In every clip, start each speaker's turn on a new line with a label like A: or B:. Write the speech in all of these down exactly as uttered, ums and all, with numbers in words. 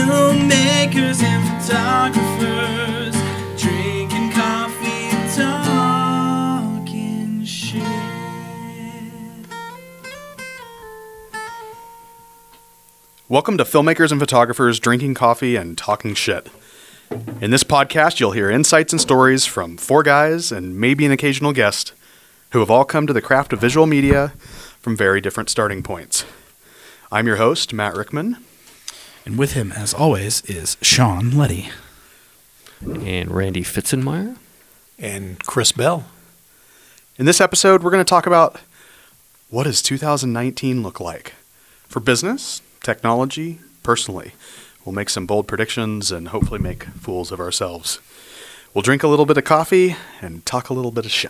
A: Filmmakers and photographers, drinking coffee and talking shit.
B: Welcome to Filmmakers and Photographers, Drinking Coffee and Talking Shit. In this podcast, you'll hear insights and stories from four guys and maybe an occasional guest who have all come to the craft of visual media from very different starting points. I'm your host, Matt Rickman.
C: And with him, as always, is Sean Letty.
D: And Randy Fitzenmeyer.
E: And Chris Bell.
B: In this episode, we're going to talk about what does two thousand nineteen look like for business, technology, personally. We'll make some bold predictions and hopefully make fools of ourselves. We'll drink a little bit of coffee and talk a little bit of shit.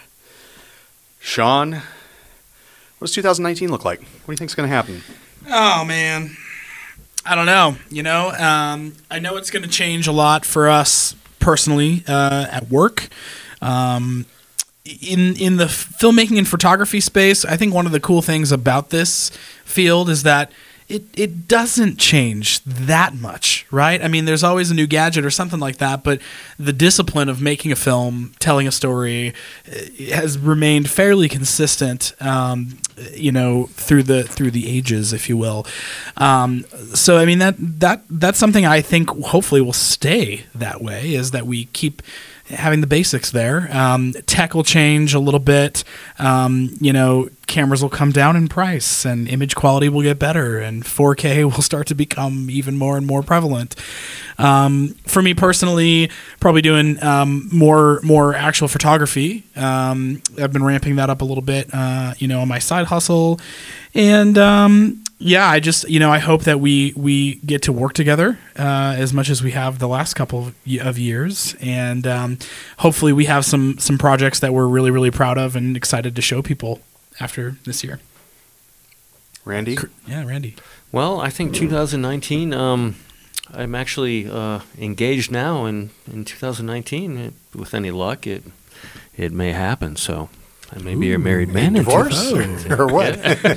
B: Sean, what does two thousand nineteen look like? What do you think is going to happen?
C: Oh, man. I don't know. You know, um, I know it's going to change a lot for us personally uh, at work. Um, in in the filmmaking and photography space, I think one of the cool things about this field is that It it doesn't change that much, right? I mean, there's always a new gadget or something like that, but the discipline of making a film, telling a story, has remained fairly consistent, um, you know, through the through the ages, if you will. Um, so, I mean, that that that's something I think hopefully will stay that way, is that we keep having the basics there. Um, tech will change a little bit. Um, you know, cameras will come down in price and image quality will get better and four K will start to become even more and more prevalent. Um, for me personally, probably doing um, more more actual photography. Um, I've been ramping that up a little bit, uh, you know, on my side hustle. And um, yeah, I just, you know, I hope that we we get to work together uh, as much as we have the last couple of, of years, and um, hopefully we have some some projects that we're really really proud of and excited to show people after this year.
B: Randy?
C: Yeah, Randy.
D: Well, I think two thousand nineteen, um, I'm actually uh, engaged now, and in two thousand nineteen, it, with any luck, it it may happen. So I may be a married man.
E: Divorce? Or what?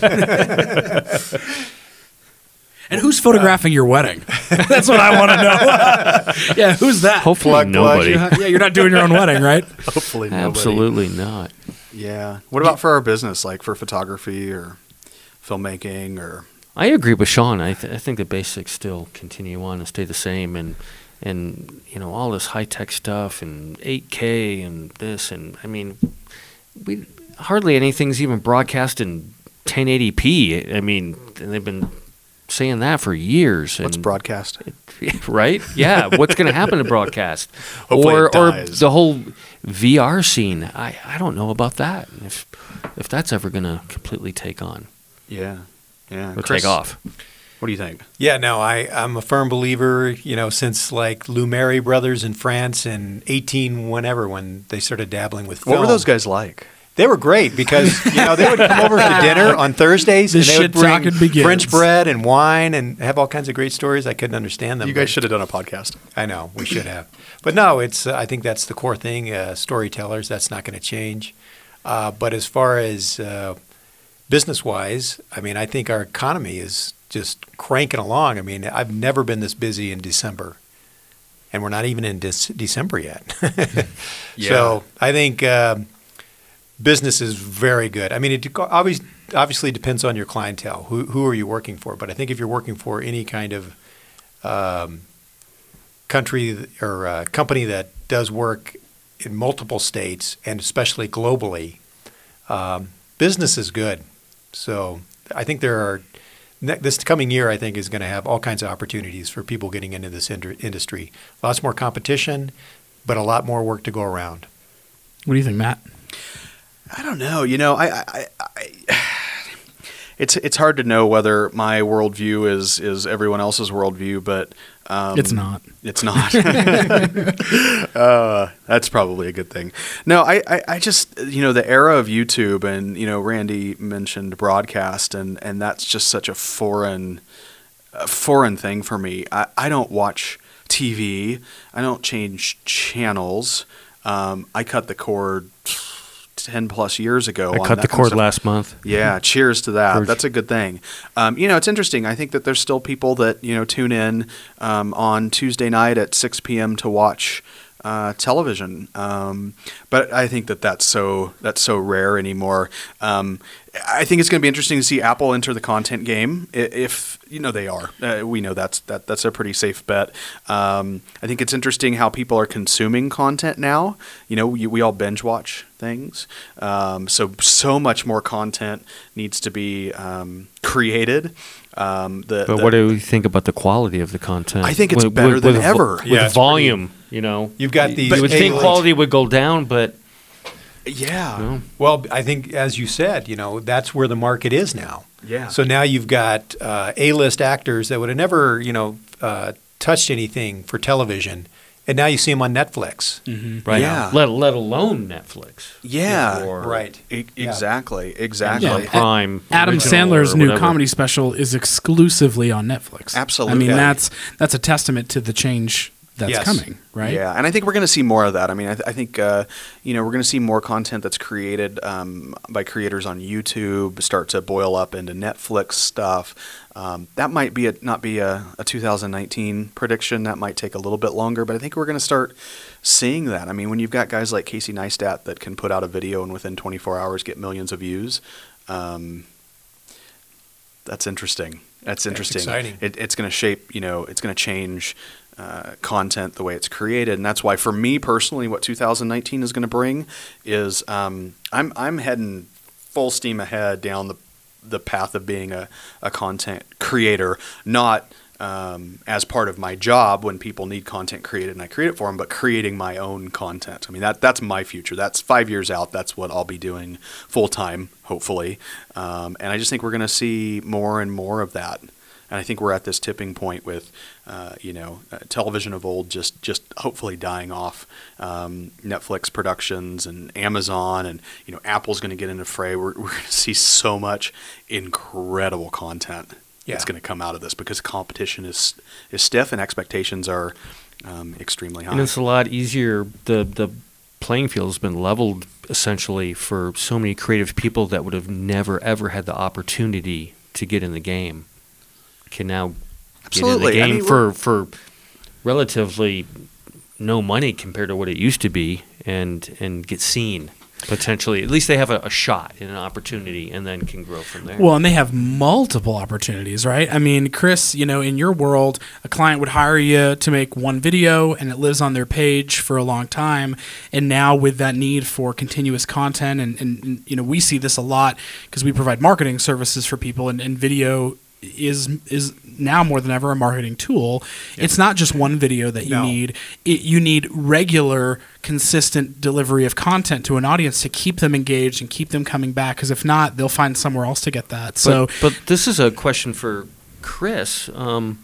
C: And who's photographing your wedding? That's what I want to know. Yeah, who's that?
D: Hopefully
E: Plug,
D: nobody.
E: plug.
C: Yeah, you're not doing your own wedding, right?
B: Hopefully nobody.
D: Absolutely not.
B: Yeah. What about for our business, like for photography or filmmaking or...
D: I agree with Sean. I, th- I think the basics still continue on and stay the same, and and you know, all this high tech stuff and eight K and this, and I mean, we hardly anything's even broadcast in ten eighty p. I mean, and they've been saying that for years.
B: What's
D: and
B: broadcast?
D: It, right? Yeah. What's going to happen to broadcast?
B: Hopefully
D: or
B: it dies.
D: or the whole V R scene. I, I don't know about that. If if that's ever going to completely take on.
B: Yeah. Yeah.
D: Or
B: Chris,
D: take off.
B: What do you think?
E: Yeah, no, I, I'm a firm believer, you know, since like Lumiere brothers in France in eighteen whenever, when they started dabbling with film.
B: What were those guys like?
E: They were great because, you know, they would come over to dinner on Thursdays
C: The
E: and they would
C: shit talking
E: bring
C: begins.
E: French bread and wine and have all kinds of great stories. I couldn't understand them.
B: You guys
E: but-
B: should have done a podcast.
E: I know, we should have. But no, it's. Uh, I think that's the core thing, uh, storytellers. That's not going to change. Uh, but as far as uh, business-wise, I mean, I think our economy is just cranking along. I mean, I've never been this busy in December. And we're not even in Dec- December yet.
B: Yeah.
E: So I think um, business is very good. I mean, it obviously, obviously depends on your clientele. Who, who are you working for? But I think if you're working for any kind of um, country or uh, company that does work in multiple states and especially globally, um, business is good. So I think there are ne- this coming year, I think, is going to have all kinds of opportunities for people getting into this ind- industry. Lots more competition, but a lot more work to go around.
C: What do you think, Matt?
B: I don't know. You know, I, I, I, it's it's hard to know whether my worldview is is everyone else's worldview, but um,
C: It's not.
B: It's not. uh, that's probably a good thing. No, I, I, I just, you know, the era of YouTube, and you know, Randy mentioned broadcast, and and that's just such a foreign, a foreign thing for me. I, I don't watch T V. I don't change channels. Um, I cut the cord ten plus years ago.
D: I
B: on
D: cut
B: that
D: the
B: kind of
D: cord
B: stuff.
D: last month.
B: Yeah, cheers to that.
D: Verge.
B: That's a good thing. Um, you know, it's interesting. I think that there's still people that, you know, tune in um, on Tuesday night at six p.m. to watch uh, television. Um, but I think that that's so that's so rare anymore. Um, I think it's going to be interesting to see Apple enter the content game. I- If you know they are, uh, we know that's that that's a pretty safe bet. Um, I think it's interesting how people are consuming content now. You know, we, we all binge watch things, um, so so much more content needs to be um, created. Um, the,
D: But
B: the-
D: what do you think about the quality of the content?
B: I think it's better than
D: vo-
B: ever.
D: With
E: Yeah, it's
D: volume, you know.
E: You've got these
D: You would think
E: A-list-
D: quality would go down, but
B: yeah,
D: you know,
E: Well, I think, as you said, you know, that's where the market is now.
B: Yeah.
E: So now you've got uh, A-list actors that would have never, you know, uh, touched anything for television, and now you see them on Netflix.
D: right?
B: Yeah.
D: Let let alone Netflix.
B: yeah,
D: Or
E: Right.
B: E-
E: Yeah.
B: exactly, exactly.
D: Amazon Prime.
C: Adam
D: original
C: Sandler's
D: or
C: new
D: whatever.
C: comedy special is exclusively on Netflix.
B: Absolutely.
C: I mean, that's that's a testament to the change that's
E: Yes.
C: coming, right?
B: Yeah, and I think we're going to see more of that. I mean, I, th- I think uh, you know we're going to see more content that's created um, by creators on YouTube start to boil up into Netflix stuff. Um, that might be a, not be a, a two thousand nineteen prediction. That might take a little bit longer, but I think we're going to start seeing that. I mean, when you've got guys like Casey Neistat that can put out a video and within twenty-four hours get millions of views, um, that's interesting. That's interesting.
E: exciting.
B: It, it's going to shape. You know, it's going to change. Uh, content the way it's created, and that's why for me personally what two thousand nineteen is going to bring is um, I'm I'm heading full steam ahead down the the path of being a, a content creator, not um, as part of my job when people need content created and I create it for them, but creating my own content. I mean that that's my future. That's five years out. That's what I'll be doing full time, hopefully, um, and I just think we're going to see more and more of that. And I think we're at this tipping point with, uh, you know, uh, television of old just, just hopefully dying off. Um, Netflix productions and Amazon and, you know, Apple's going to get in the fray. We're, we're going to see so much incredible content
E: Yeah.
B: that's going to come out of this because competition is is stiff and expectations are um, extremely high.
D: And it's a lot easier. The the playing field has been leveled essentially for so many creative people that would have never ever had the opportunity to get in the game. Can now
B: Absolutely.
D: get
B: I
D: in the game
B: mean,
D: for
B: we're-
D: for relatively no money compared to what it used to be, and and get seen potentially. At least they have a, a shot and an opportunity, and then can grow from there.
C: Well, and they have multiple opportunities, right? I mean, Chris, you know, in your world, a client would hire you to make one video and it lives on their page for a long time. And now with that need for continuous content, and, and, and you know, we see this a lot because we provide marketing services for people, and, and video is is now more than ever a marketing tool. It's not just one video that you
E: No.
C: need. It, you need regular, consistent delivery of content to an audience to keep them engaged and keep them coming back, because if not, they'll find somewhere else to get that. So
D: but, but this is a question for Chris. Um,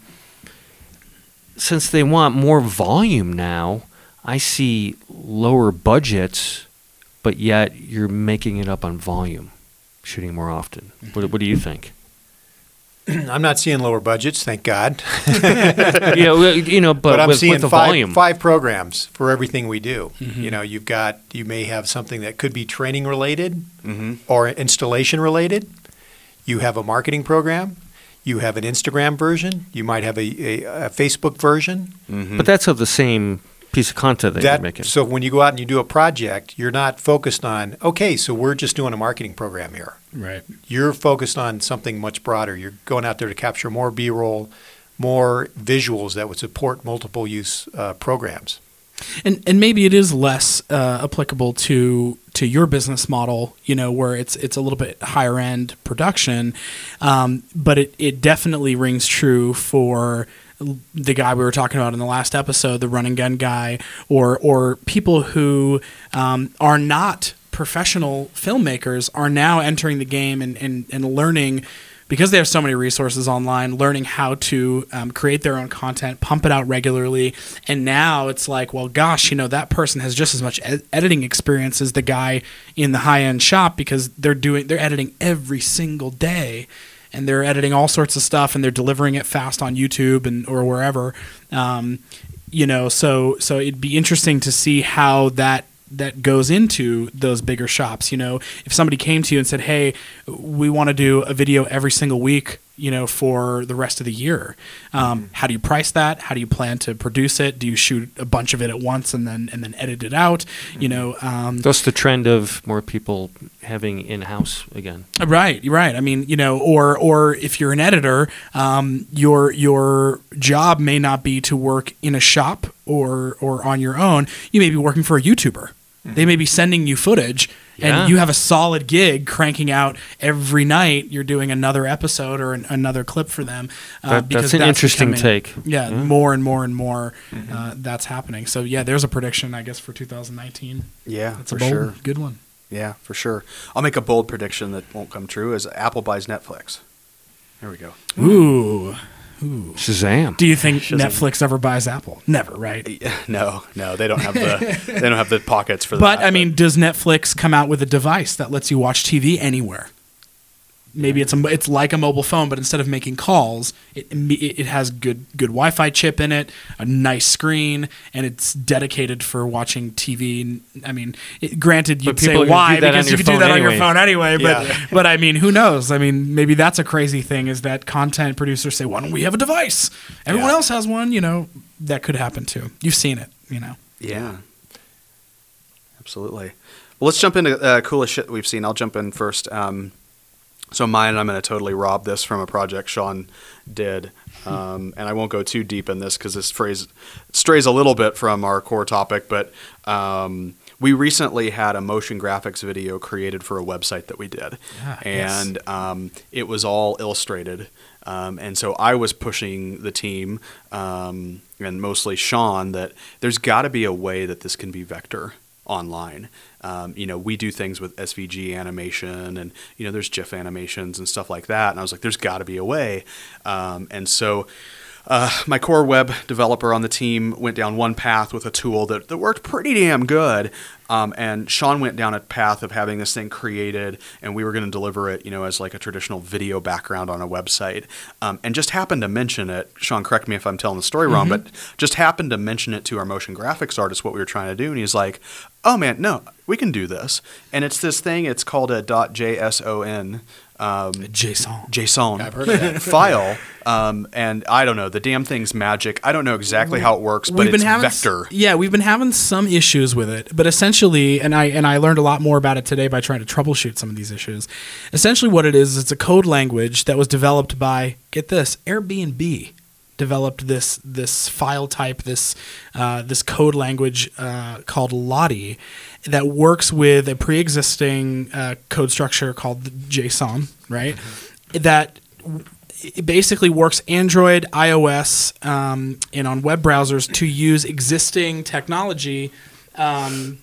D: since they want more volume now, I see lower budgets, but yet you're making it up on volume, shooting more often. What, what do you think?
E: I'm not seeing lower budgets, thank God.
D: yeah, well, you know, but,
E: But I'm
D: with,
E: seeing
D: with the
E: five,
D: volume,
E: five programs for everything we do.
B: Mm-hmm.
E: You know, you've got, you may have something that could be training related
B: Mm-hmm.
E: or installation related. You have a marketing program. You have an Instagram version. You might have a, a, a Facebook version.
B: Mm-hmm.
D: but that's of the same piece of content that,
E: That,
D: you're making.
E: so when you go out and you do a project, you're not focused on, okay, so we're just doing a marketing program here.
C: right.
E: You're focused on something much broader. You're going out there to capture more B-roll, more visuals that would support multiple use uh, programs.
C: And and maybe it is less uh, applicable to to your business model, you know, where it's it's a little bit higher end production, um, but it, it definitely rings true for the guy we were talking about in the last episode, the run and gun guy, or or people who um, are not professional filmmakers are now entering the game and, and, and learning, because they have so many resources online, learning how to um, create their own content, pump it out regularly. And now it's like, well, gosh, you know, that person has just as much ed- editing experience as the guy in the high-end shop, because they're doing they're editing every single day, and they're editing all sorts of stuff, and they're delivering it fast on YouTube and or wherever. Um, you know, so so it'd be interesting to see how that that goes into those bigger shops. You know, if somebody came to you and said, "Hey, we want to do a video every single week, you know, for the rest of the year," um, how do you price that? How do you plan to produce it? Do you shoot a bunch of it at once and then and then edit it out? You know, um,
D: That's the trend of more people having in-house again.
C: Right, right. I mean, you know, or or if you're an editor, um, your your job may not be to work in a shop or or on your own. You may be working for a YouTuber. They may be sending you footage, and
D: Yeah.
C: you have a solid gig cranking out every night. You're doing another episode or an, another clip for them. Uh,
D: That-
C: because
D: that's an interesting
C: becoming-
D: take.
C: Yeah,
D: Yeah.
C: more and more and more uh, that's happening. So yeah, there's a prediction, I guess, for two thousand nineteen.
B: Yeah,
C: That's
B: for
C: a bold,
B: sure.
C: good one.
B: Yeah, for sure. I'll make a bold prediction that won't come true: is Apple buys Netflix. There we go.
C: Ooh.
D: Shazam.
C: Do you think
B: Shazam.
C: Netflix ever buys Apple? Never, right?
B: No, no, they don't have the they don't have the pockets for
C: But
B: that.
C: I mean, does Netflix come out with a device that lets you watch T V anywhere? Maybe it's a, it's like a mobile phone, but instead of making calls, it it it has good good Wi-Fi chip in it, a nice screen, and it's dedicated for watching T V. I mean, it, granted, you'd
D: But
C: say
D: people are gonna
C: why
D: do that on
C: because you
D: your
C: could do
D: phone
C: that on your
D: anyway.
C: phone anyway. But
B: Yeah.
C: but I mean, who knows? I mean, maybe that's a crazy thing is that content producers say, "Why don't we have a device? Everyone
B: Yeah.
C: else has one." You know, that could happen too. You've seen it, you know.
B: Yeah, absolutely. Well, let's jump into uh, coolest shit we've seen. I'll jump in first. Um, so mine, I'm going to totally rob this from a project Sean did, um, and I won't go too deep in this because this phrase strays a little bit from our core topic. But um, we recently had a motion graphics video created for a website that we did,
C: Ah, yes.
B: and um, it was all illustrated. Um, and so I was pushing the team, um, and mostly Sean, that there's got to be a way that this can be vector online. Um, you know, we do things with S V G animation, and you know, there's GIF animations and stuff like that. And I was like, there's got to be a way. Um, and so uh, my core web developer on the team went down one path with a tool that, that worked pretty damn good. Um, and Sean went down a path of having this thing created, and we were going to deliver it, you know, as like a traditional video background on a website. Um, and just happened to mention it. Sean, correct me if I'm telling the story wrong, but just happened to mention it to our motion graphics artist what we were trying to do, and he's like, "Oh man, no, we can do this." And it's this thing. It's called a .json. Um,
C: JSON.
B: JSON
E: I've heard of that.
B: file, um, and I don't know. The damn thing's magic. I don't know exactly how it works, but it's
C: having
B: vector.
C: s- yeah, we've been having some issues with it, but essentially, and I and I learned a lot more about it today by trying to troubleshoot some of these issues. Essentially, what it is, it's a code language that was developed by, get this, Airbnb. Developed this this file type, this uh, this code language uh, called Lottie, that works with a pre-existing uh, code structure called JSON, right? That it basically works Android, iOS, um, and on web browsers to use existing technology. Um,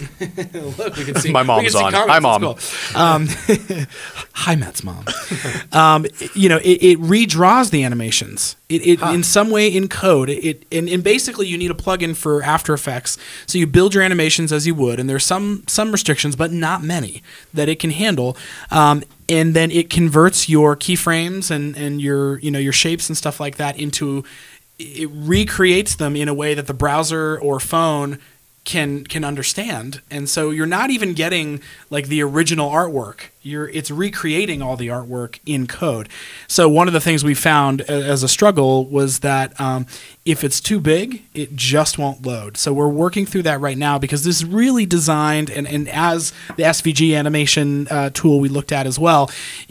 C: look, we can see
B: My
C: we
B: mom's
C: can see
B: on.
C: comments.
B: Hi,
C: That's
B: Mom.
C: cool. Um, hi, Matt's mom. Um, you know, it, it redraws the animations. It, it in some way in code. It and, and basically you need a plugin for After Effects, so you build your animations as you would, and there's some some restrictions, but not many that it can handle. Um, and then it converts your keyframes and and your you know your shapes and stuff like that into. It recreates them in a way that the browser or phone can can understand, and so you're not even getting like the original artwork. You're it's recreating all the artwork in code. So one of the things we found a- as a struggle was that um, if it's too big, it just won't load. So we're working through that right now because this is really designed, and, and as the S V G animation uh, tool we looked at as well,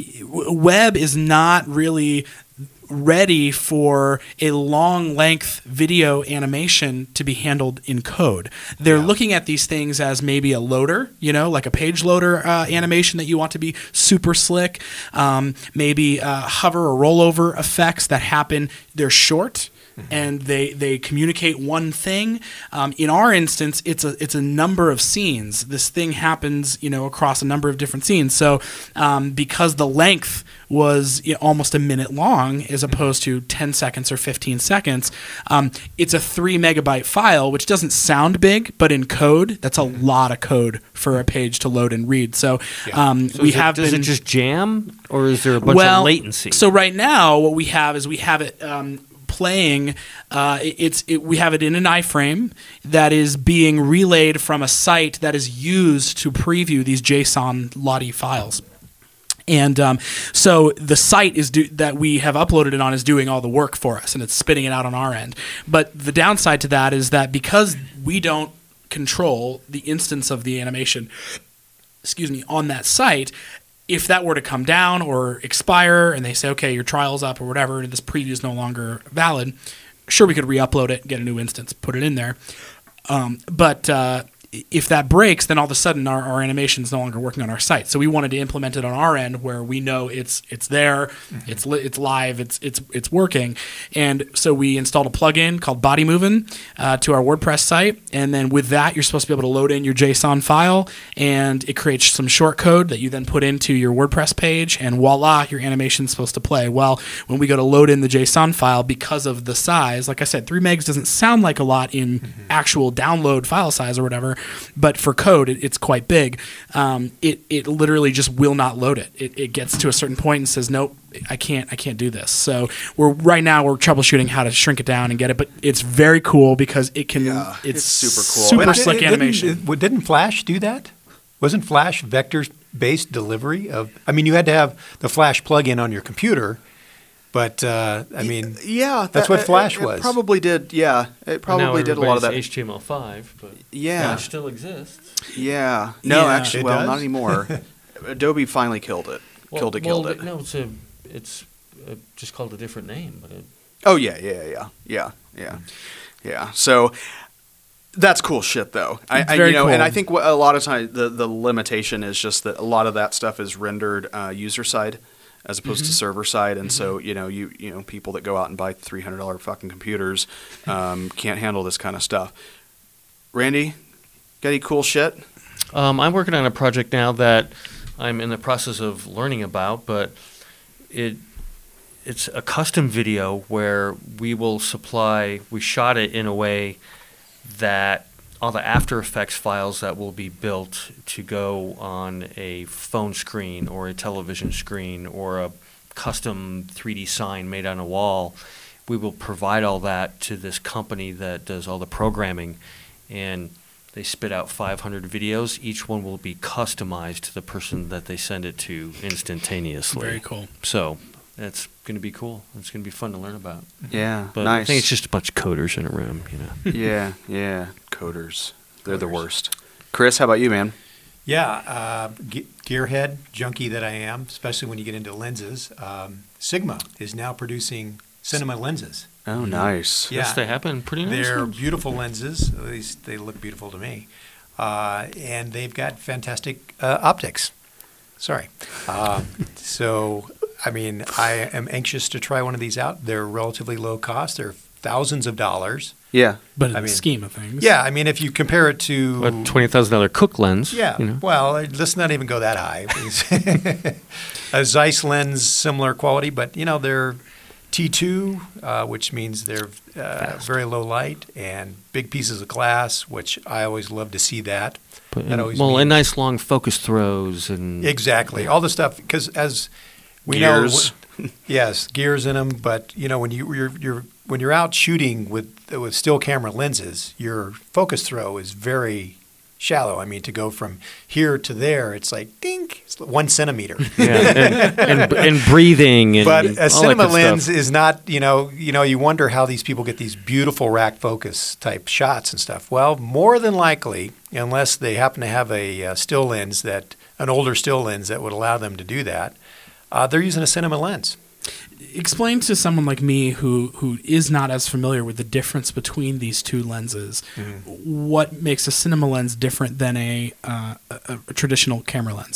C: w- web is not really ready for a long length video animation to be handled in code. They're looking at these things as maybe a loader, you know, like a page loader uh, animation that you want to be super slick, um, maybe uh, hover or rollover effects that happen. They're short. And they, they communicate one thing. Um, in our instance, it's a it's a number of scenes. This thing happens, you know, across a number of different scenes. So um, because the length was you know, almost a minute long, as opposed to ten seconds or fifteen seconds, um, it's a three megabyte file, which doesn't sound big, but in code, that's a lot of code for a page to load and read. So, um,
D: So
C: we
D: is it-
C: have
D: does
C: been
D: it just jam, or is there a bunch
C: well,
D: of latency?
C: So right now, what we have is we have it um, playing. Uh, it- it's it, we have it in an iframe that is being relayed from a site that is used to preview these JSON Lottie files. And um, so the site is do- that we have uploaded it on is doing all the work for us, and it's spitting it out on our end. But the downside to that is that because we don't control the instance of the animation, excuse me, on that site, if that were to come down or expire, and they say, okay, your trial's up or whatever, and this preview is no longer valid, sure, we could re-upload it, get a new instance, put it in there. Um, but uh, if that breaks, then all of a sudden our, our animation is no longer working on our site. So we wanted to implement it on our end where we know it's it's there, mm-hmm. it's li- it's live, it's it's it's working. And so we installed a plugin called Body Movin' uh, to our WordPress site, and then with that you're supposed to be able to load in your JSON file, and it creates some short code that you then put into your WordPress page, and voila, your animation's supposed to play. Well, when we go to load in the JSON file, because of the size, like I said, three megs doesn't sound like a lot in mm-hmm. actual download file size or whatever, but for code, it, it's quite big. Um, it it literally just will not load it. it. It gets to a certain point and says, nope, I can't I can't do this. So we're right now we're troubleshooting how to shrink it down and get it, but it's very cool because it can.
B: Yeah,
C: it's,
B: it's super cool.
C: super
E: But
C: slick
E: it- it
C: animation.
E: Didn't, it- didn't Flash do that? Wasn't Flash vector-based delivery of? I mean, you had to have the Flash plugin on your computer, but uh, I mean,
B: yeah,
E: that's
B: that-
E: what
B: it-
E: Flash
B: it
E: was.
B: Probably did. Yeah, it probably
D: now
B: did a lot of that.
D: everybody's H T M L five, but
B: Yeah.
D: Flash still exists.
B: Yeah. No,
C: Yeah.
B: actually,
E: It
B: well,
E: does?
B: not anymore. Adobe finally killed it. killed it, killed
D: well,
B: it.
D: No, it's a, it's uh just called a different name, but it,
B: Oh yeah, yeah, yeah, yeah, yeah, yeah. So that's cool shit, though. I,
C: It's
B: I
C: very
B: you know, and
C: cool.
B: I think what, a lot of times the the limitation is just that a lot of that stuff is rendered uh, user side as opposed
C: Mm-hmm.
B: to server side, and so you know, you you know, people that go out and buy three hundred dollar fucking computers um, can't handle this kind of stuff. Randy, got any cool shit?
D: Um, I'm working on a project now that I'm in the process of learning about, but it it's a custom video where we will supply. We shot it in a way that all the After Effects files that will be built to go on a phone screen or a television screen or a custom three D sign made on a wall, we will provide all that to this company that does all the programming, and they spit out five hundred videos. Each one will be customized to the person that they send it to instantaneously.
C: Very cool.
D: So that's going to be cool. It's going to be fun to learn about.
B: Yeah,
D: But
B: nice.
D: I think it's just a bunch of coders in a room, you know.
B: yeah, yeah, coders. They're the
E: Coders.
B: worst. Chris, how about you, man?
E: yeah, uh, ge- gearhead junkie that I am, especially when you get into lenses. Um, Sigma is now producing cinema lenses.
B: Oh, nice.
E: Yeah.
D: Yes, they happen pretty nice.
E: They're
D: ones.
E: beautiful lenses. At least they look beautiful to me. Uh, and they've got fantastic uh, optics. Sorry. Uh, so, I mean, I am anxious to try one of these out. They're relatively low cost. They're thousands of dollars.
B: Yeah.
C: But in
E: I
C: the
E: mezeiss
C: scheme of things.
E: Yeah, I mean, if you compare it to...
D: A twenty thousand dollar Cook lens.
E: Yeah,
D: You know.
E: well, uh, let's not even go that high. A Zeiss lens, similar quality, but, you know, they're T two, uh, which means they're uh, very low light, and big pieces of glass, which I always love to see that.
D: But,
E: That
D: and-
E: always
D: well,
E: means-
D: and nice long focus throws and
E: Exactly, all the stuff, because as we
B: Gears.
E: know, yes, gears in them. But you know, when you you're, you're when you're out shooting with with still camera lenses, your focus throw is very shallow. I mean, to go from here to there, it's like dink, it's one centimeter.
D: yeah, and, and, and breathing and
E: But
D: all
E: a
D: that
E: cinema
D: good
E: lens
D: stuff.
E: is not, you know, you know, you wonder how these people get these beautiful rack focus type shots and stuff. Well, more than likely, unless they happen to have a uh, still lens that, an older still lens that would allow them to do that, uh, they're using a cinema lens.
C: Explain to someone like me who who is not as familiar with the difference between these two lenses.
E: Mm-hmm.
C: What makes a cinema lens different than a, uh, a, a traditional camera lens?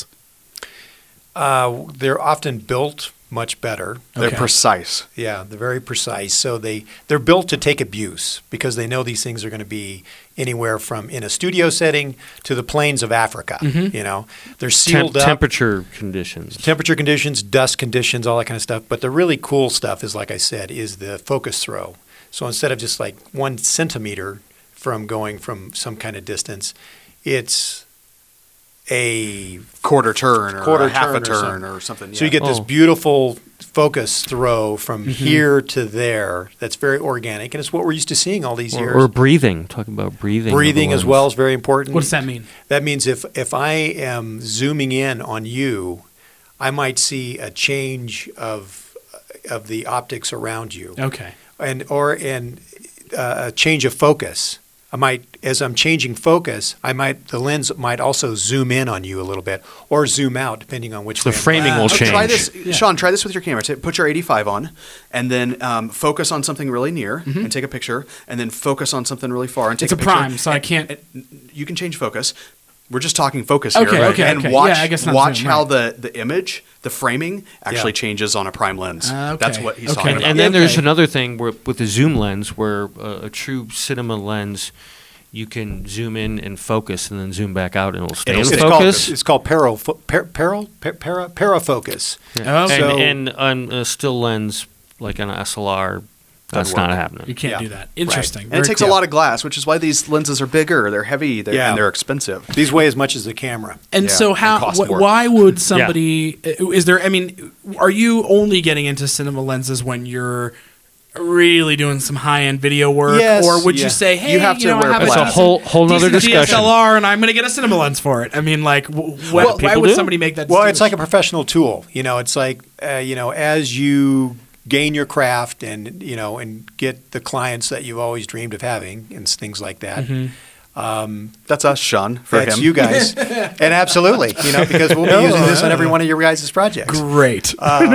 E: Uh, they're often built much better.
B: They're
C: Okay.
B: precise.
E: Yeah, they're very precise. So they, they're built to take abuse because they know these things are going to be anywhere from in a studio setting to the plains of Africa. You know, they're
D: Temp-
E: sealed up.
D: temperature conditions.
E: Temperature conditions, dust conditions, all that kind of stuff. But the really cool stuff is, like I said, is the focus throw. So instead of just like one centimeter from going from some kind of distance, it's a
B: Quarter turn or
E: Quarter
B: a half
E: turn
B: a
E: or
B: turn
E: something.
B: or something.
E: so you
B: yeah.
E: get this
D: Oh.
E: beautiful focus throw from
C: Mm-hmm.
E: here to there that's very organic, and it's what we're used to seeing all these
D: Or,
E: years.
D: or breathing. Talking about breathing. of the
E: Breathing as
D: lens.
E: well is very important.
C: What does that mean?
E: That means if if I am zooming in on you, I might see a change of of the optics around you,
C: Okay.
E: and or and uh, a change of focus. I might, as I'm changing focus, I might the lens might also zoom in on you a little bit, or zoom out depending on which
D: The
E: way I'm
D: framing
E: going.
D: will
B: Oh,
D: change.
B: try this, Sean. Try this with your camera. Ta- Put your eighty-five on, and then um, focus on something really near, and take a picture, and then focus on something really far, and take
C: It's a
B: a picture.
C: prime, so I
B: And-
C: can't-
B: and you can change focus. We're just talking focus here,
C: Okay, okay,
B: and
C: okay.
B: watch
C: Yeah, I guess not
B: watch
C: zoom,
B: how
C: right.
B: the, the image, the framing, actually
E: Yeah.
B: changes on a prime lens.
C: Uh, okay.
B: That's what he's
C: Okay.
B: talking
D: And,
B: about.
D: and then there's
C: Okay.
D: another thing where, with the zoom lens, where uh, a true cinema lens, you can zoom in and focus, and then zoom back out, and it'll stay
B: It'll
D: in
B: stay
E: It's called,
D: focus.
E: it's called paro, par, paro, par, para, parafocus.
D: Yeah.
C: Okay.
E: So-
D: and, and on a still lens, like on a S L R, that's
E: Doesn't
D: not
E: work.
D: happening.
C: You can't
E: Yeah.
C: do that. Interesting.
B: and it
C: Very
B: takes
C: cool.
B: a lot of glass, which is why these lenses are bigger. They're heavy, they're,
E: Yeah.
B: and they're expensive.
E: These weigh as much as the camera.
C: And
B: Yeah,
C: so,
B: and
C: how?
B: cost
C: Wh-
B: more.
C: why would somebody? uh, Is there? I mean, are you only getting into cinema lenses when you're really doing some high end video work,
E: Yes,
C: or would
B: yeah.
C: you say, hey,
B: You have to
C: know,
B: wear
C: I have
B: It's
C: a
B: a
C: decent-
D: whole- whole nother
C: decent
D: discussion.
C: D S L R, and I'm going to get a cinema lens for it. I mean, like, w- wh-
D: Well,
C: why
D: people
C: would
D: do.
C: somebody make that?
E: Well, it's like a
C: distinction?
E: professional tool. You know, it's like uh, you know, as you gain your craft and you know, and get the clients that you've always dreamed of having and s- things like that. Um,
B: That's us, Sean, for
E: that's
B: him.
E: you guys, and absolutely, you know, because we'll be using this on every one of your guys' projects.
C: great.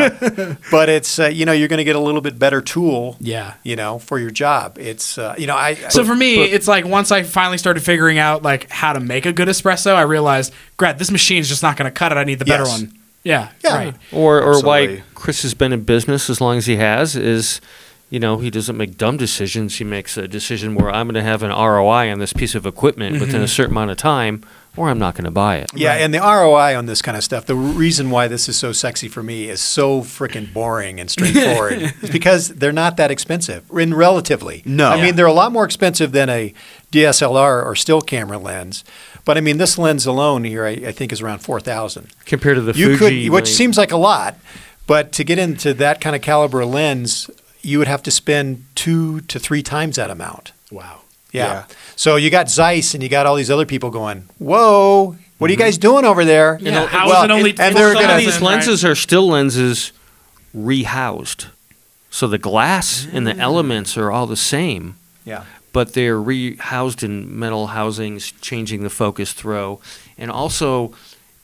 E: But it's uh, you know, you're going to get a little bit better tool.
C: Yeah.
E: You know, for your job. It's uh, you know, I
C: So for me, it's like once I finally started figuring out like how to make a good espresso, I realized, Grant, this machine's just not going to cut it. I need the better
E: Yes.
C: one. Yeah,
E: Yeah.
C: right.
D: Or, or why
B: Absolutely.
D: Chris has been in business as long as he has is, you know, he doesn't make dumb decisions. He makes a decision where I'm going to have an R O I on this piece of equipment within a certain amount of time, or I'm not going to buy it.
E: Yeah, and the R O I on this kind of stuff, the reason why this is so sexy for me is so freaking boring and straightforward is because they're not that expensive, in relatively.
B: No.
E: I
B: Yeah.
E: mean, they're a lot more expensive than a D S L R or still camera lens. But I mean, this lens alone here, I, I think, is around four thousand.
D: Compared to the
E: You
D: Fuji,
E: could, which
D: like-
E: seems like a lot, but to get into that kind of caliber lens, you would have to spend two to three times that amount.
C: Wow.
E: Yeah.
B: Yeah.
E: So you got Zeiss and you got all these other people going, whoa, what are you guys doing over there?
C: Yeah,
E: You know,
C: how
E: well,
C: is it only
E: and, and they're
C: four
D: Some of
E: going
C: thousand?
E: to,
D: these lenses are still lenses rehoused. So the glass and the elements are all the same,
E: yeah.
D: but they're rehoused in metal housings, changing the focus throw. And also,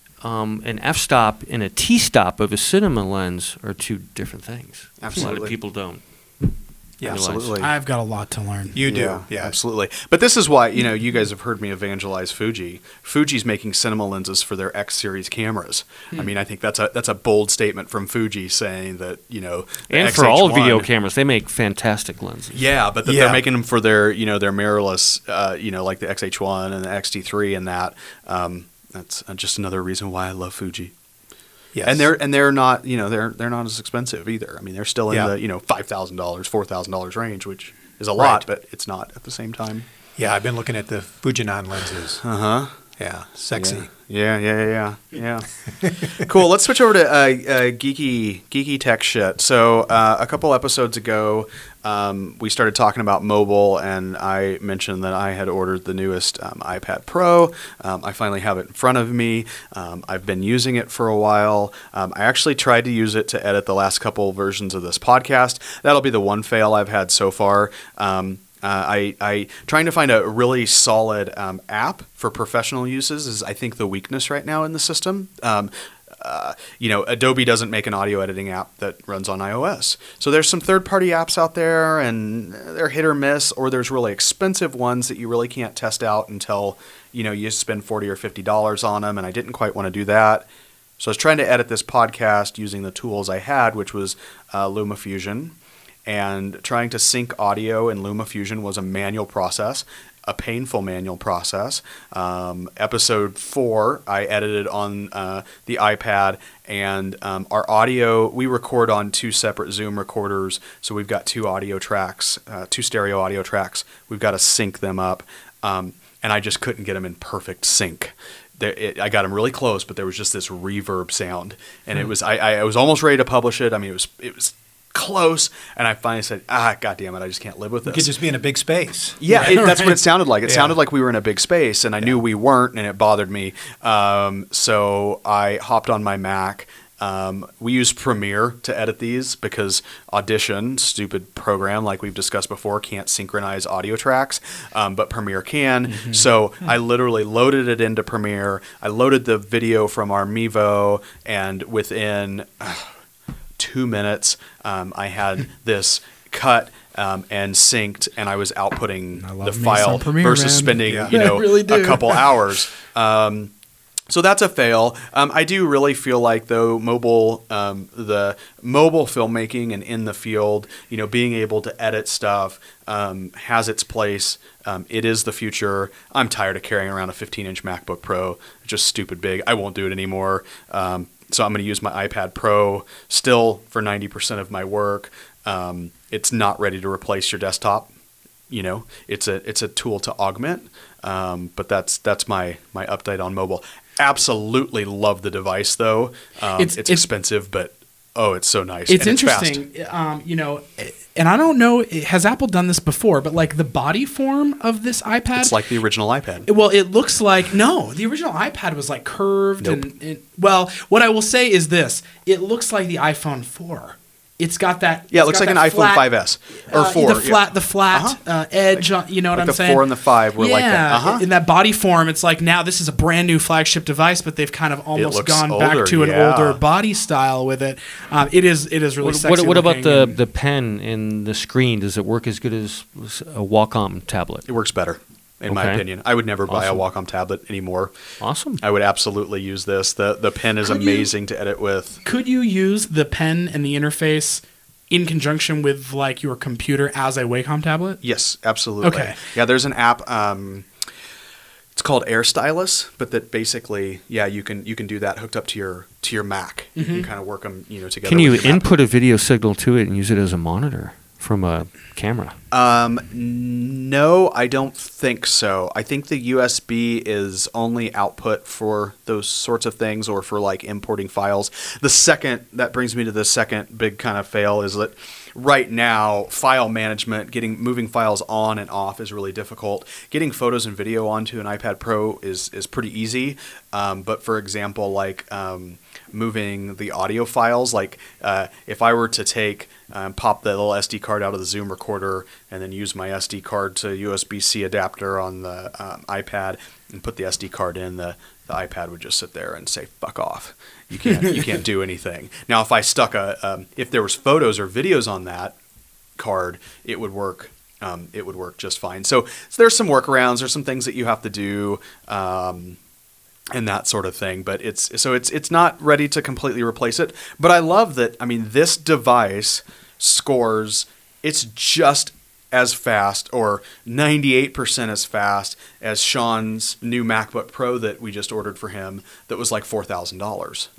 D: um, an f-stop and a t-stop of a cinema lens are two different things. A lot
B: Absolutely.
D: of people don't.
E: Yeah,
D: realize.
B: Absolutely.
C: I've got a lot to learn.
E: You do,
B: Yeah,
E: yeah.
B: absolutely. But this is why, you know, you guys have heard me evangelize Fuji. Fuji's making cinema lenses for their X series cameras. I mean, I think that's a that's a bold statement from Fuji saying that, you know, the
D: And for all
B: X H one
D: video cameras, they make fantastic lenses.
B: Yeah, but that
E: Yeah.
B: they're making them for their, you know, their mirrorless, uh, you know, like the X H one and the X T three and that. Um, that's uh, just another reason why I love Fuji.
E: Yes.
B: And they're and they're not, you know, they're they're not as expensive either. I mean, they're still in
E: Yeah.
B: the, you know, five thousand dollars, four thousand dollars range, which is a lot,
E: Right.
B: but it's not at the same time.
E: Yeah, I've been looking at the Fujinon lenses.
B: Uh huh.
E: Yeah, sexy.
B: Yeah, yeah, yeah, yeah. yeah. Cool. Let's switch over to uh, uh, geeky, geeky tech shit. So uh, a couple episodes ago, um, we started talking about mobile, and I mentioned that I had ordered the newest um, iPad Pro. Um, I finally have it in front of me. Um, I've been using it for a while. Um, I actually tried to use it to edit the last couple versions of this podcast. That'll be the one fail I've had so far. Um, Uh, I, I trying to find a really solid um, app for professional uses is I think the weakness right now in the system. Um, uh, you know, Adobe doesn't make an audio editing app that runs on iOS. So there's some third-party apps out there, and they're hit or miss, or there's really expensive ones that you really can't test out until you know you spend forty or fifty dollars on them. And I didn't quite want to do that. So I was trying to edit this podcast using the tools I had, which was uh, LumaFusion. And trying to sync audio in LumaFusion was a manual process, a painful manual process. Um, episode four, I edited on uh, the iPad, and um, our audio, we record on two separate Zoom recorders, so we've got two audio tracks, uh, two stereo audio tracks. We've got to sync them up, um, and I just couldn't get them in perfect sync. there, it, I got them really close, but there was just this reverb sound, and it was I, I was almost ready to publish it. I mean, it was it was close, and I finally said, ah, God damn it, I just can't live with this.
E: You could just be in a big space.
B: Yeah, it, that's what it sounded like. It
E: Yeah.
B: sounded like we were in a big space, and I knew we weren't, and it bothered me. Um, so I hopped on my Mac. Um, we use Premiere to edit these because Audition, stupid program like we've discussed before, can't synchronize audio tracks, um, but Premiere can.
C: Mm-hmm.
B: So I literally loaded it into Premiere. I loaded the video from our Mevo, and within uh, two minutes, um, I had this cut um, and synced, and I was outputting
C: I love
B: the
C: me
B: file
C: some Premiere,
B: versus
C: man.
B: spending
E: Yeah.
B: you
C: I
B: know
C: really
B: a
C: do.
B: couple hours. Um, so that's a fail. Um, I do really feel like though mobile, um, the mobile filmmaking and in the field, you know, being able to edit stuff um, has its place. Um, it is the future. I'm tired of carrying around a fifteen inch MacBook Pro, just stupid big. I won't do it anymore. Um, so I'm going to use my iPad Pro still for ninety percent of my work. Um, it's not ready to replace your desktop. You know, it's a it's a tool to augment. Um, but that's that's my my update on mobile. Absolutely love the device though. Um,
C: It's-
B: it's,
C: it's-
B: expensive, but oh, it's so nice.
C: It's
B: and fast.
C: interesting, um, you know, and I don't know, has Apple done this before? But like the body form of this iPad,
B: It's like the original iPad.
C: well, it looks like no. The original iPad was like curved,
B: Nope.
C: and, and well, what I will say is this: it looks like the iPhone four. It's got that.
B: Yeah, it
C: it's
B: looks
C: got
B: like an
C: that
B: iPhone
C: flat,
B: five S or
C: uh,
B: four.
C: The
B: yeah.
C: flat, the flat
B: Uh-huh.
C: uh, edge. on, you know what
B: Like
C: I'm
B: the
C: saying?
B: four and the five were
C: yeah,
B: like that. Uh-huh.
C: in that body form, it's like now this is a brand new flagship device, but they've kind of almost
B: looks
C: gone
B: older,
C: back to an
B: yeah.
C: older body style with it. Um, it is, it is really
D: What,
C: sexy.
D: what, what about
C: looking
D: the,
C: and-
D: the pen in the screen? Does it work as good as a Wacom tablet?
B: It works better, in my
D: Okay.
B: opinion. I would never buy
D: Awesome.
B: a Wacom tablet anymore.
D: Awesome.
B: I would absolutely use this. The the pen is
C: Could you-
B: amazing to edit with.
C: Could you use the pen and the interface in conjunction with like your computer as a Wacom tablet?
B: Yes, absolutely.
C: Okay.
B: Yeah, there's an app. Um, it's called Air Stylus, but that basically, yeah, you can you can do that hooked up to your to your Mac. You can kind of work them, you know, together.
D: Can you
B: with your Mac.
D: input a video signal to it and use it as a monitor from a camera?
B: Um, no, I don't think so. I think the U S B is only output for those sorts of things or for like importing files. The second, that brings me to the second big kind of fail is that right now, file management, getting moving files on and off is really difficult. Getting photos and video onto an iPad Pro is, is pretty easy. Um, but for example, like um, moving the audio files, like uh, if I were to take um, pop the little S D card out of the Zoom recorder and then use my S D card to U S B C adapter on the um, iPad and put the S D card in, the, the iPad would just sit there and say, fuck off. You can't, you can't do anything. Now, if I stuck a, um, if there was photos or videos on that card, it would work. Um, it would work just fine. So, so there's some workarounds. There's some things that you have to do. Um, and that sort of thing, but it's so it's it's not ready to completely replace it. But I love that. I mean, this device scores. It's just as fast, or ninety-eight percent as fast as Sean's new MacBook Pro that we just ordered for him. That was like four thousand dollars.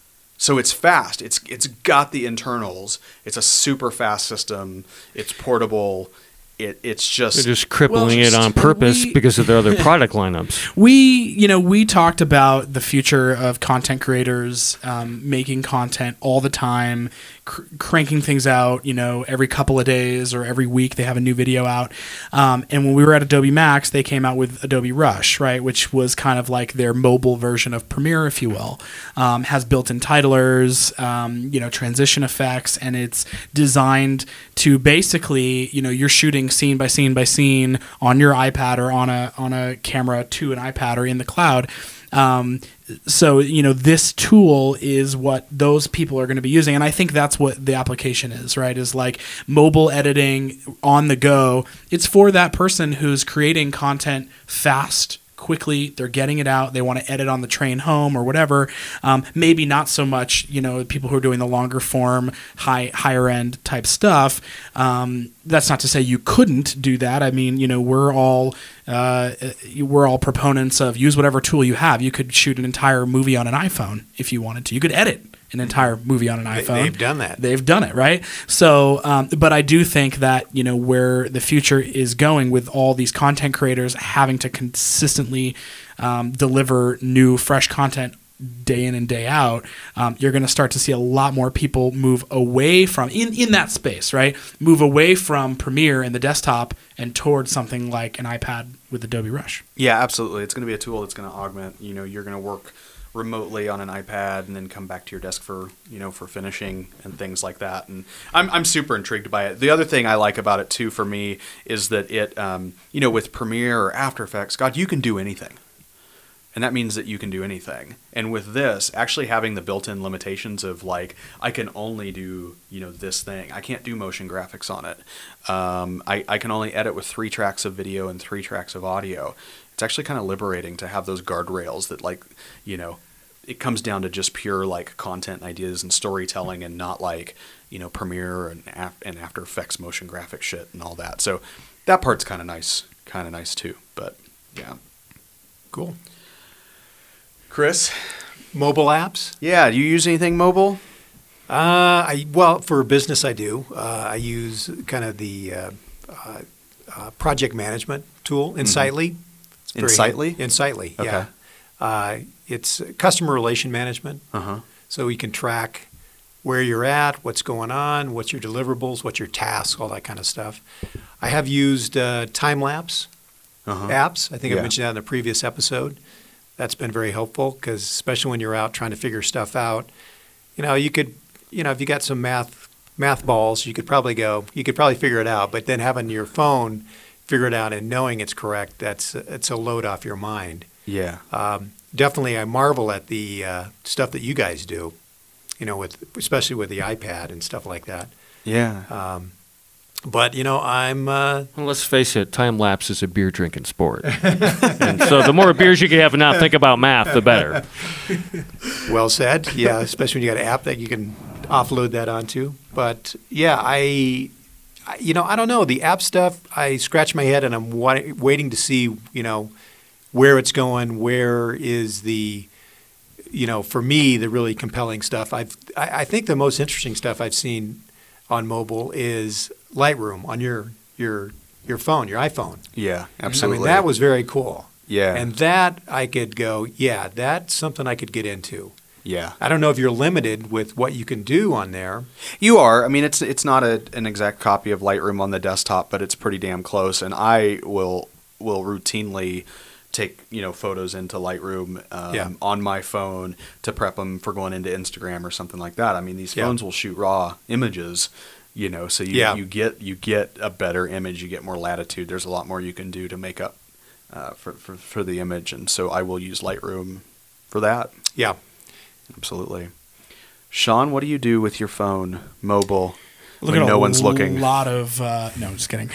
B: So it's fast. It's it's got the internals. It's a super fast system. It's portable. It it's just
D: They're just crippling
C: Well,
D: it on
C: just-
D: purpose
C: we-
D: because of their other product lineups.
C: We, you know, we talked about the future of content creators um, making content all the time, cr- cranking things out, you know, every couple of days or every week they have a new video out. Um, and when we were at Adobe Max, they came out with Adobe Rush, right, which was kind of like their mobile version of Premiere, if you will. Um, has built-in titlers, um, you know, transition effects, and it's designed to basically, you know, you're shooting scene by scene by scene on your iPad or on a on a camera to an iPad or in the cloud. Um, so, you know, this tool is what those people are going to be using. And I think that's what the application is, right? Is like mobile editing on the go. It's for that person who's creating content fast, quickly. They're getting it out. They want to edit on the train home or whatever. Um, maybe not so much, you know, people who are doing the longer form, high higher end type stuff. Um, that's not to say you couldn't do that. I mean, you know, we're all uh, we're all proponents of use whatever tool you have. You could shoot an entire movie on an iPhone if you wanted to. You could edit an entire movie on an
E: They-
C: iPhone.
E: they've done that.
C: They've done it, right? So, um, but I do think that, you know, where the future is going with all these content creators having to consistently um, deliver new, fresh content day in and day out, um, you're going to start to see a lot more people move away from, in, in that space, right? Move away from Premiere and the desktop and towards something like an iPad with Adobe Rush.
B: Yeah, absolutely. It's going to be a tool that's going to augment, you know, you're going to work remotely on an iPad and then come back to your desk for, you know, for finishing and things like that. And I'm I'm super intrigued by it. The other thing I like about it too for me is that it, um, you know, with Premiere or After Effects, God, you can do anything. And that means that you can do anything. And with this, actually having the built-in limitations of like, I can only do, you know, this thing. I can't do motion graphics on it. Um, I, I can only edit with three tracks of video and three tracks of audio. It's actually kind of liberating to have those guardrails that like, you know, it comes down to just pure like content ideas and storytelling and not like, you know, Premiere and, af- and After Effects motion graphic shit and all that. So that part's kind of nice, kind of nice too. But yeah.
E: Cool.
B: Chris?
E: Mobile apps?
B: Yeah, do you use anything mobile?
E: Uh, I well, for business, I do. Uh, I use kind of the uh, uh, uh, project management tool, Insightly. It's very-
B: Insightly?
E: Insightly,
B: Okay.
E: yeah. Uh, it's customer relation management,
B: Uh-huh.
E: so we can track where you're at, what's going on, what's your deliverables, what's your tasks, all that kind of stuff. I have used uh, time-lapse
B: Uh-huh.
E: apps. I think I
B: Yeah.
E: mentioned that in a previous episode. That's been very helpful because especially when you're out trying to figure stuff out, you know, you could, you know, if you got some math math balls, you could probably go, you could probably figure it out. But then having your phone figure it out and knowing it's correct, that's it's a load off your mind.
B: Yeah.
E: Um, definitely, I marvel at the uh, stuff that you guys do, you know, with especially with the iPad and stuff like that.
B: Yeah.
E: Um, but you know, I'm uh,
D: Well, let's face it, time lapse is a beer drinking sport. And so the more beers you can have and not think about math, the better.
E: well said. Yeah, especially when you got an app that you can offload that onto. But yeah, I, I you know, I don't know the app stuff. I scratch my head and I'm wa- waiting to see, you know, where it's going. Where is the, you know, for me the really compelling stuff. I've I, I think the most interesting stuff I've seen on mobile is Lightroom on your your your phone, your iPhone.
B: Yeah,
E: I
B: absolutely.
E: mean, that was very cool.
B: Yeah.
E: And that I could go, yeah, that's something I could get into.
B: Yeah.
E: I don't know if you're limited with what you can do on there.
B: You are. I mean, it's it's not a, an exact copy of Lightroom on the desktop, but it's pretty damn close. And I will will routinely take, you know, photos into Lightroom um,
E: Yeah.
B: on my phone to prep them for going into Instagram or something like that. I mean, these
E: Yeah.
B: phones will shoot raw images, you know, so you,
E: Yeah.
B: you get you get a better image, you get more latitude. There's a lot more you can do to make up uh, for, for for the image, and so I will use Lightroom for that.
E: Yeah.
B: Absolutely. Sean, what do you do with your phone, mobile,
C: Look
B: when
C: at
B: no
C: a
B: one's looking?
C: lot of uh, no, I'm just kidding.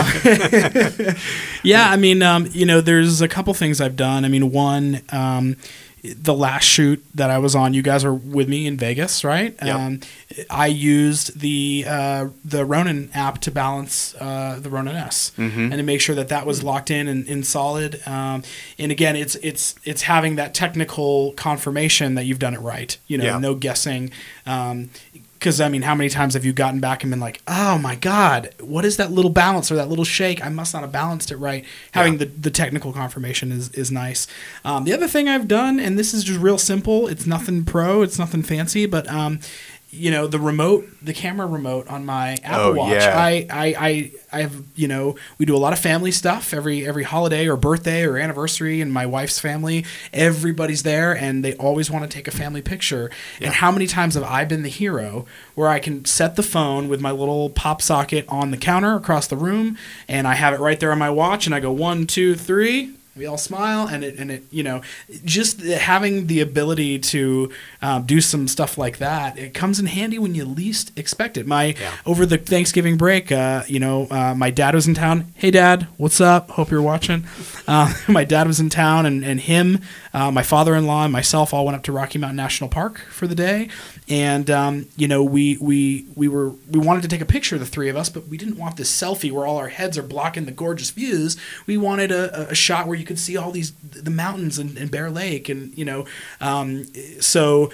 C: Uh, yeah, I mean, um, you know, there's a couple things I've done. I mean, one, um, the last shoot that I was on, you guys were with me in Vegas, right?
E: Yep.
C: Um, I used the uh, the Ronin app to balance uh, the Ronin S,
B: Mhm.
C: and to make sure that that was locked in and, and solid. Um, and again, it's it's it's having that technical confirmation that you've done it right. You know,
E: Yeah.
C: no guessing. Um, Because, I mean, how many times have you gotten back and been like, oh, my God, what is that little balance or that little shake? I must not have balanced it right. Having
E: Yeah.
C: the, the technical confirmation is, is nice. Um, the other thing I've done, and this is just real simple, it's nothing pro, it's nothing fancy, but, um, you know, the remote, the camera remote on my Apple
B: Oh,
C: Watch,
B: yeah.
C: I, I, I, I have, you know, we do a lot of family stuff every every holiday or birthday or anniversary, and my wife's family, everybody's there, and they always want to take a family picture.
E: Yeah.
C: And how many times have I been the hero where I can set the phone with my little pop socket on the counter across the room, and I have it right there on my watch, and I go one, two, three. We all smile, and it, and it, you know, just having the ability to um, do some stuff like that, it comes in handy when you least expect it. My
E: Yeah.
C: over the Thanksgiving break, uh, you know, uh, my dad was in town. Hey, Dad, what's up? Hope you're watching. Uh, my dad was in town, and and him, uh, my father-in-law, and myself all went up to Rocky Mountain National Park for the day, and um, you know, we we we were we wanted to take a picture of the three of us, but we didn't want this selfie where all our heads are blocking the gorgeous views. We wanted a, a shot where you could see all these the mountains and, and Bear Lake, and you know, um, so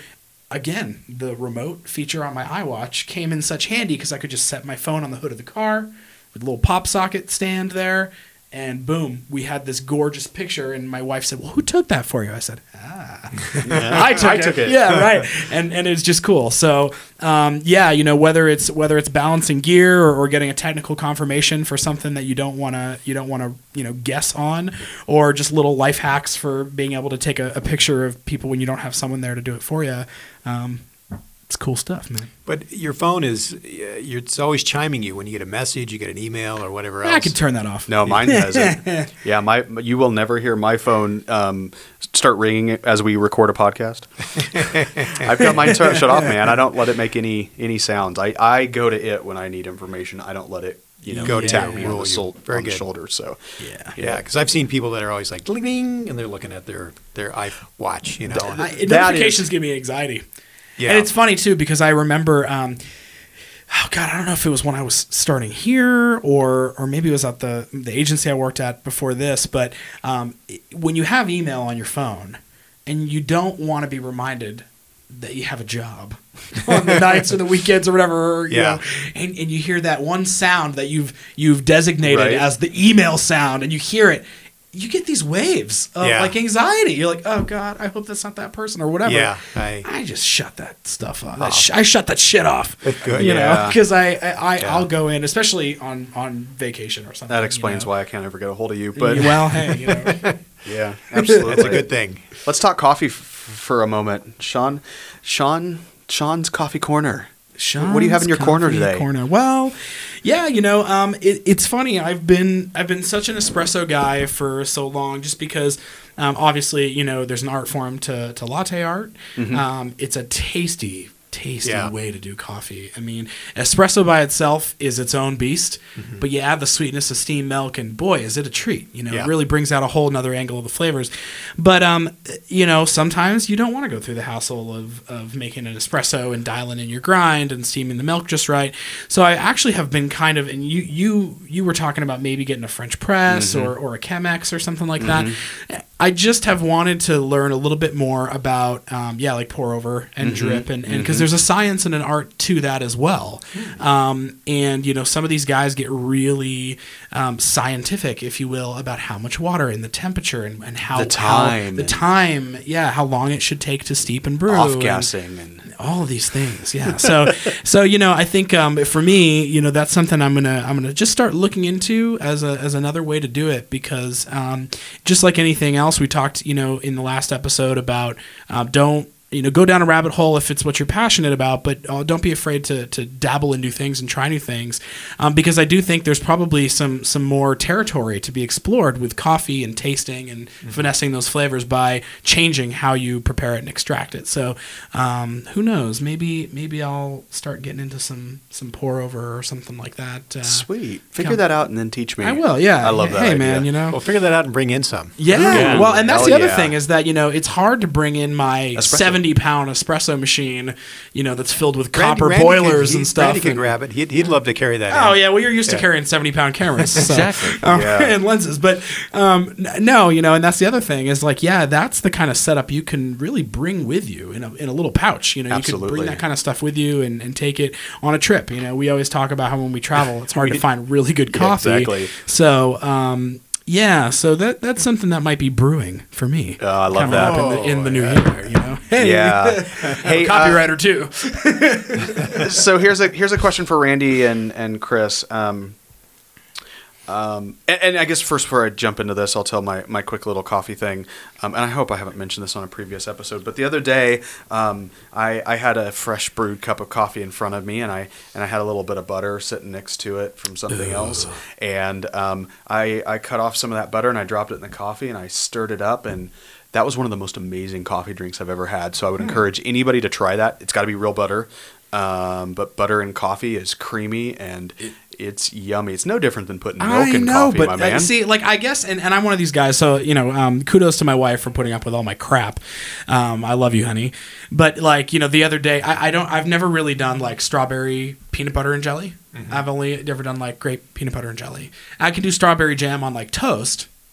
C: again, the remote feature on my iWatch came in such handy because I could just set my phone on the hood of the car with a little pop socket stand there, and boom, we had this gorgeous picture. And my wife said, "Well, who took that for you?" I said, "Ah,
B: Yeah.
C: I, took,
B: I
C: it.
B: took it."
C: Yeah, right. And and it's just cool. So um, yeah, you know, whether it's whether it's balancing gear or, or getting a technical confirmation for something that you don't want to you don't want to you know guess on, or just little life hacks for being able to take a, a picture of people when you don't have someone there to do it for you. Um, it's cool stuff, man.
E: But your phone is, uh, you're, it's always chiming you when you get a message, you get an email or whatever else.
C: I could turn that off.
B: No, mine doesn't. Yeah, my you will never hear my phone um, start ringing as we record a podcast. I've got mine t- shut off, man. I don't let it make any any sounds. I, I go to it when I need information. I don't let it, you know,
E: Go to
B: tap
E: it,
B: me on
E: rule
B: the,
E: you.
B: sol-
E: Very
B: on the
E: good.
B: shoulder. So
C: Yeah.
E: Yeah, because I've seen people that are always like, ding, ding, and they're looking at their, their iWatch, you know. and-
C: I,
B: That
C: notifications
B: is-
C: give me anxiety.
E: yeah.
C: And it's funny too because I remember, um, oh god, I don't know if it was when I was starting here or or maybe it was at the the agency I worked at before this. But um, when you have email on your phone and you don't want to be reminded that you have a job on the nights or the weekends or whatever, or, you
E: Yeah.
C: know, and and you hear that one sound that you've you've designated
B: Right.
C: as the email sound, and you hear it. You get these waves of
E: Yeah.
C: like anxiety. You're like, oh god, I hope that's not that person or whatever.
E: Yeah, I-
C: I just shut that stuff off. That sh- I shut that shit off.
E: Good.
C: You know,
B: Yeah.
C: because I, I, I
E: Yeah.
C: I'll go in, especially on, on vacation or something.
B: that explains
C: you know?
B: why I can't ever get a hold of you. But
C: well, hey, you know,
B: yeah, absolutely,
E: That's a good thing.
B: Let's talk coffee f- for a moment, Sean. Sean, Sean's Coffee Corner. What do you have in your
C: Sean's
B: corner
C: Coffee
B: today?
C: Corner. Well, yeah, you know, um, it, it's funny. I've been I've been such an espresso guy for so long, just because um, obviously, you know, there's an art form to to latte art. Um, it's a tasty. Tasty
E: Yeah.
C: way to do coffee. I mean, espresso by itself is its own beast, but you add the sweetness of steamed milk, and boy, is it a treat. You know,
E: Yeah.
C: it really brings out a whole nother angle of the flavors. But um, you know, sometimes you don't want to go through the hassle of of making an espresso and dialing in your grind and steaming the milk just right. So I actually have been kind of, and you you you were talking about maybe getting a French press or or a Chemex or something like that. I just have wanted to learn a little bit more about, um, yeah, like pour over and drip, and because there's a science and an art to that as well. Um, and you know, some of these guys get really um, scientific, if you will, about how much water and the temperature and, and how
B: The time
C: how, the
B: and-
C: time, yeah, how long it should take to steep and brew,
B: Off
C: and-
B: gassing and
C: all of these things, yeah. So, so you know, I think um, for me, you know, that's something I'm gonna I'm gonna just start looking into as a as another way to do it, because um, just like anything else, we talked, you know, in the last episode about uh, don't. You know, go down a rabbit hole if it's what you're passionate about, but uh, don't be afraid to to dabble in new things and try new things, um, because I do think there's probably some some more territory to be explored with coffee and tasting and finessing those flavors by changing how you prepare it and extract it. So, um, who knows? Maybe maybe I'll start getting into some some pour over or something like that. Uh,
B: sweet. Figure
C: come-
B: that out and then teach me.
C: I will. Yeah,
B: I love that
C: Hey,
B: idea.
C: man, you know.
E: Well, figure that out and bring in some.
C: Yeah.
D: Yeah.
C: Well, and that's
B: Hell
C: the other
B: yeah.
C: thing is that, you know, it's hard to bring in my
B: Espresso.
C: seventy pound espresso machine, you know, that's filled with
E: Randy-
C: copper
E: Randy
C: boilers
E: could,
C: and
E: he-
C: stuff.
E: Randy could
C: and-
E: grab it. He'd, he'd love to carry that
C: Oh
E: in.
C: yeah, well you're used to
E: Yeah.
C: carrying seventy pound cameras, so,
D: Exactly.
C: uh,
B: Yeah.
C: and lenses. But um, n- no, you know, and that's the other thing is like, yeah, that's the kind of setup you can really bring with you in a in a little pouch. You know, you can
B: Absolutely.
C: bring that kind of stuff with you and, and take it on a trip. You know, we always talk about how when we travel, it's hard to find really good
B: Yeah,
C: coffee.
B: exactly.
C: So. Um, yeah, so that that's something that might be brewing for me.
B: Oh, I love
C: coming
B: that.
C: up in the, in the new year. You know, hey,
B: Yeah. Hey,
C: I'm a copywriter too.
B: uh, so here's a here's a question for Randy and and Chris. Um, um, and, and I guess first before I jump into this, I'll tell my, my quick little coffee thing. Um, and I hope I haven't mentioned this on a previous episode, but the other day, um, I, I had a fresh brewed cup of coffee in front of me, and I and I had a little bit of butter sitting next to it from something else. And um, I I cut off some of that butter and I dropped it in the coffee and I stirred it up, and that was one of the most amazing coffee drinks I've ever had. So I would encourage anybody to try that. It's got to be real butter. Um, but butter in coffee is creamy and it's yummy. It's no different than putting milk
C: I
B: in
C: know,
B: coffee,
C: but
B: my
C: uh,
B: man.
C: see, like I guess, and, and I'm one of these guys. So you know, um, kudos to my wife for putting up with all my crap. Um, I love you, honey. But like you know, the other day, I, I don't. I've never really done like strawberry peanut butter and jelly. I've only ever done like grape peanut butter and jelly. I can do strawberry jam on like toast.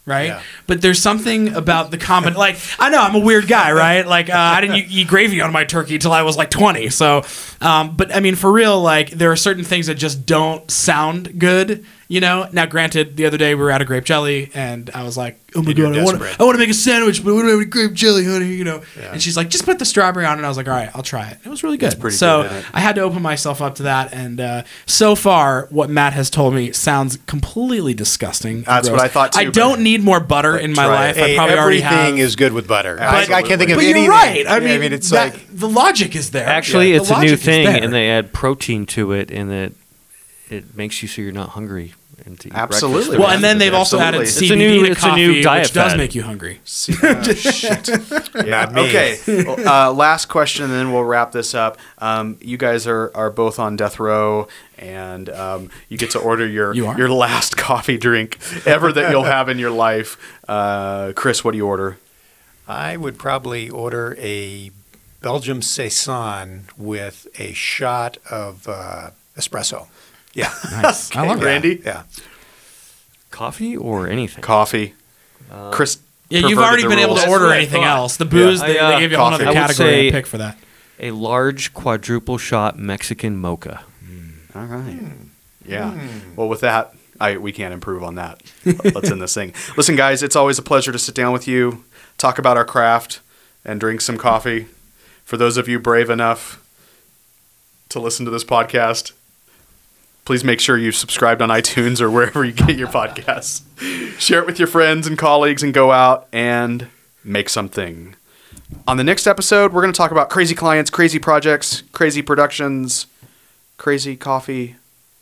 C: right?
E: Yeah.
C: But there's something about the common, like, I know I'm a weird guy, right? Like, uh, I didn't eat, eat gravy on my turkey until I was like twenty. So, um, but I mean, for real, like, there are certain things that just don't sound good, you know? Now, granted, the other day we were out of grape jelly, and I was like, oh my
E: And you're
C: God, I want to
E: desperate.
C: I want to make a sandwich, but we don't have any grape jelly, honey, you know?
E: Yeah.
C: And she's like, just put the strawberry on, and I was like, all right, I'll try it. It was really good.
B: pretty
C: so
B: good, isn't it?
C: I had to open myself up to that, and uh, so far, what Matt has told me sounds completely disgusting. and
B: That's what
C: gross.
B: I thought, too,
C: I
B: but-
C: don't need more butter in my
B: try
C: life.
B: it.
C: I
E: Hey,
C: probably already
E: everything
C: have.
E: is good with butter. I,
B: Absolutely.
E: I can't think of
C: But
E: anything.
C: you're right. I
E: Yeah,
C: mean,
E: it's
C: that-
E: like
C: the logic is there.
D: Actually,
C: Yeah.
D: it's
C: The
D: a new
C: logic is
D: thing,
C: there.
D: and they add protein to it, and it it makes you so you're not hungry. And to eat
B: Absolutely.
D: breakfast.
C: Well, and then they've also
B: Absolutely.
C: added
B: It's
D: a
C: C B D
D: new-
C: to
D: it's a
C: coffee,
D: new diet
C: which does
D: fad.
C: make you hungry.
B: See, oh, shit. Yeah.
E: Not me.
B: Okay. Well, uh, last question, and then we'll wrap this up. Um, you guys are, are both on death row, and um, you get to order your
C: You are?
B: your last coffee drink ever that you'll have in your life. Uh, Chris, what do you order?
E: I would probably order a Belgium Saison with a shot of uh, espresso. Yeah.
C: Nice. I love
E: Yeah,
C: it.
B: Randy?
E: Yeah.
D: Coffee or anything.
B: Coffee.
D: Uh,
B: Chris.
C: Yeah, you've
B: perverted
C: already
B: the
C: been able
B: rules.
C: to
D: That's
C: order
D: what I
C: anything
D: thought.
C: else. The booze,
D: Yeah.
C: they,
D: I, uh,
C: they gave you a whole
B: coffee.
C: other
B: I
D: would
C: category
D: say-
C: to pick for that.
D: A large quadruple shot Mexican mocha.
B: All right. Yeah. Well, with that, I we can't improve on that. Let's end this thing. Listen, guys, it's always a pleasure to sit down with you, talk about our craft, and drink some coffee. For those of you brave enough to listen to this podcast, please make sure you've subscribed on iTunes or wherever you get your podcasts. Share it with your friends and colleagues and go out and make something. On the next episode, we're going to talk about crazy clients, crazy projects, crazy productions, crazy coffee.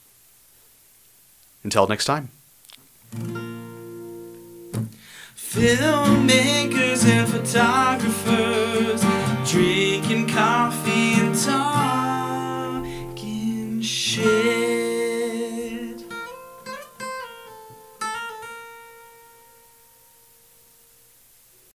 B: Until next time.
A: Filmmakers and photographers.